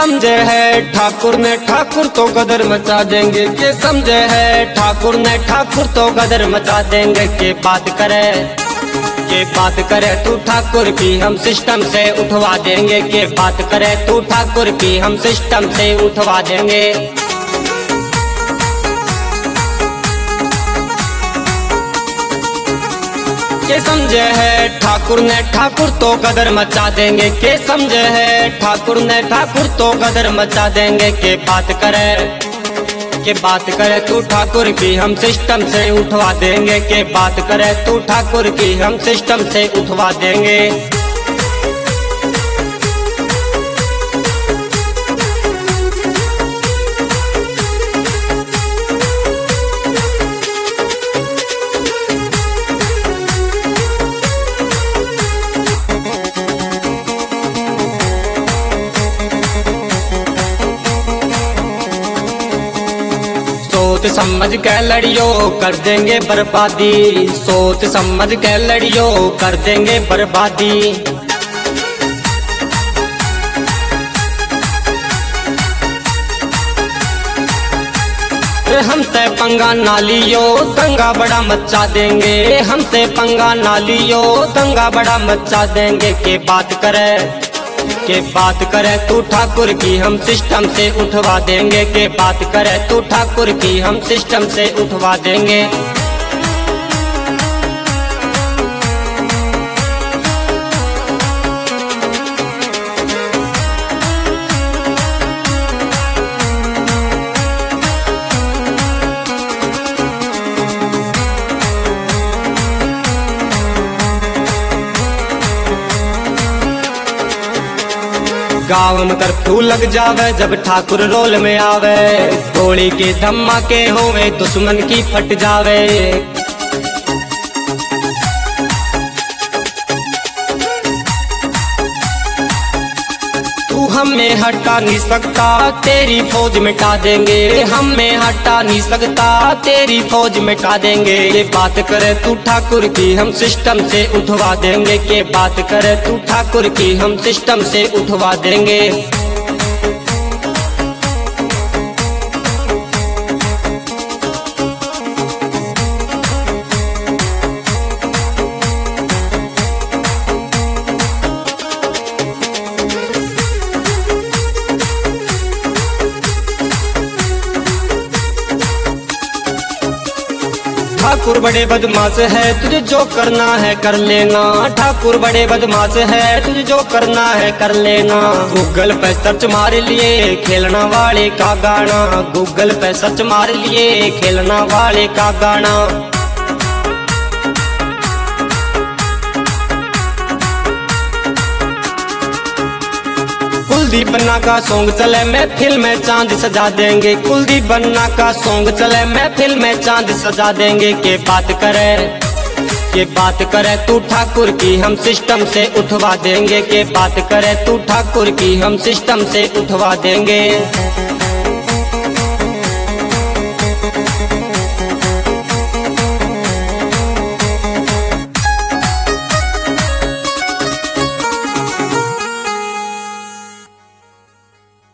समझे है ठाकुर ने ठाकुर तो गदर मचा देंगे, के समझे है ठाकुर ने ठाकुर तो गदर मचा देंगे। के बात करे तू ठाकुर की हम सिस्टम से उठवा देंगे, के बात करे तू ठाकुर की हम सिस्टम से उठवा देंगे। के समझे है ठाकुर ने ठाकुर तो गदर मचा देंगे, के समझे है ठाकुर ने ठाकुर तो गदर मचा देंगे। के बात करे तू ठाकुर की हम सिस्टम से उठवा देंगे, के बात करे तू ठाकुर की हम सिस्टम से उठवा देंगे। सोच समझ के लड़ियो कर देंगे बर्बादी, सोच समझ के लड़ियो कर देंगे बर्बादी। हमसे पंगा ना लियो दंगा बड़ा मचा देंगे, हमसे पंगा ना लियो दंगा बड़ा मचा देंगे। के बात करे तू ठाकुर की हम सिस्टम से उठवा देंगे, के बात करे तू ठाकुर की हम सिस्टम से उठवा देंगे। गाँव में कर्फ्यू लग जावे जब ठाकुर रोल में आवे, गोली के धमाके होवे दुश्मन की फट जावे। तू हमें हटा नहीं सकता तेरी फौज मिटा देंगे, हमें हटा नहीं सकता तेरी फौज मिटा देंगे। ये बात करे तू ठाकुर की हम सिस्टम से उठवा देंगे, के बात करे तू ठाकुर की हम सिस्टम से उठवा देंगे। ठाकुर बड़े बदमाश है तुझे जो करना है कर लेना, ठाकुर बड़े बदमाश है तुझे जो करना है कर लेना। गूगल पे सर्च मार लिए खेलना वाले का गाना, गूगल पे सर्च मार लिए खेलना वाले का गाना। कुलदीप बन्ना का सॉन्ग चले महफिल में चांद सजा देंगे, कुलदीप बन्ना का सॉन्ग चले महफिल में चांद सजा देंगे। के बात करे तू ठाकुर की हम सिस्टम से उठवा देंगे, के बात करे तू ठाकुर की हम सिस्टम से उठवा देंगे।